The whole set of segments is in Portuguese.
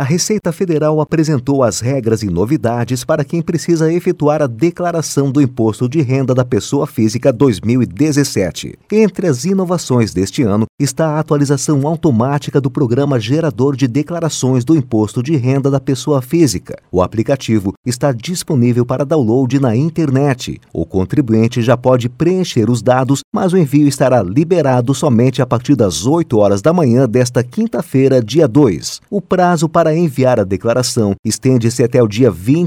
A Receita Federal apresentou as regras e novidades para quem precisa efetuar a declaração do Imposto de Renda da Pessoa Física 2017. Entre as inovações deste ano está a atualização automática do Programa Gerador de Declarações do Imposto de Renda da Pessoa Física. O aplicativo está disponível para download na internet. O contribuinte já pode preencher os dados, mas o envio estará liberado somente a partir das 8 horas da manhã desta quinta-feira, dia 2. O prazo para enviar a declaração estende-se até o dia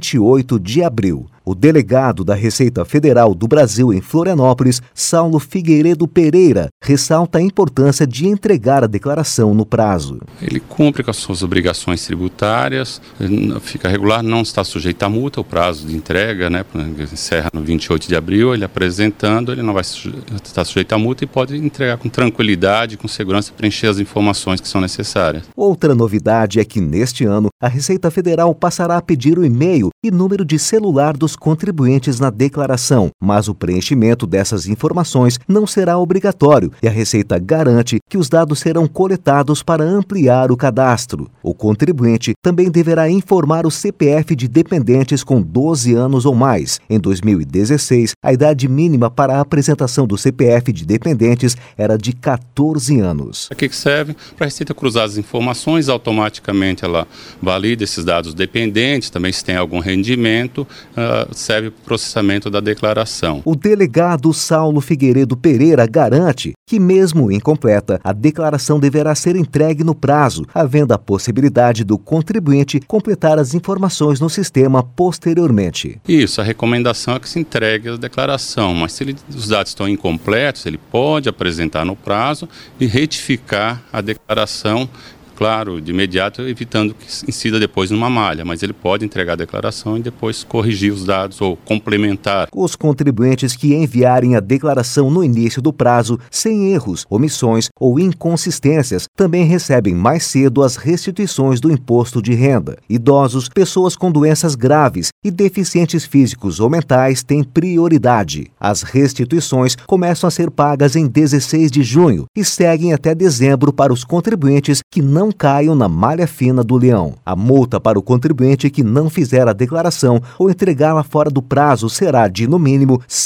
28 de abril. O delegado da Receita Federal do Brasil em Florianópolis, Saulo Figueiredo Pereira, ressalta a importância de entregar a declaração no prazo. Ele cumpre com as suas obrigações tributárias, fica regular, não está sujeito a multa, o prazo de entrega, encerra no 28 de abril, ele apresentando, ele não vai estar sujeito a multa e pode entregar com tranquilidade, com segurança, preencher as informações que são necessárias. Outra novidade é que neste ano, a Receita Federal passará a pedir o e-mail e número de celular dos contribuintes na declaração, mas o preenchimento dessas informações não será obrigatório e a Receita garante que os dados serão coletados para ampliar o cadastro. O contribuinte também deverá informar o CPF de dependentes com 12 anos ou mais. Em 2016, a idade mínima para a apresentação do CPF de dependentes era de 14 anos. Para que serve? Para a Receita cruzar as informações, automaticamente ela valida esses dados dependentes, também se tem algum rendimento, serve para o processamento da declaração. O delegado Saulo Figueiredo Pereira garante que, mesmo incompleta, a declaração deverá ser entregue no prazo, havendo a possibilidade do contribuinte completar as informações no sistema posteriormente. Isso, a recomendação é que se entregue a declaração, mas se os dados estão incompletos, ele pode apresentar no prazo e retificar a declaração, claro, de imediato, evitando que incida depois numa malha, mas ele pode entregar a declaração e depois corrigir os dados ou complementar. Os contribuintes que enviarem a declaração no início do prazo, sem erros, omissões ou inconsistências, também recebem mais cedo as restituições do imposto de renda. Idosos, pessoas com doenças graves e deficientes físicos ou mentais têm prioridade. As restituições começam a ser pagas em 16 de junho e seguem até dezembro para os contribuintes que não caiam na malha fina do leão. A multa para o contribuinte que não fizer a declaração ou entregá-la fora do prazo será de, no mínimo, R$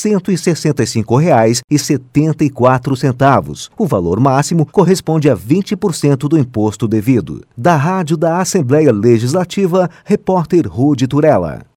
165,74. O valor máximo corresponde a 20% do imposto devido. Da Rádio da Assembleia Legislativa, repórter Rude Turella.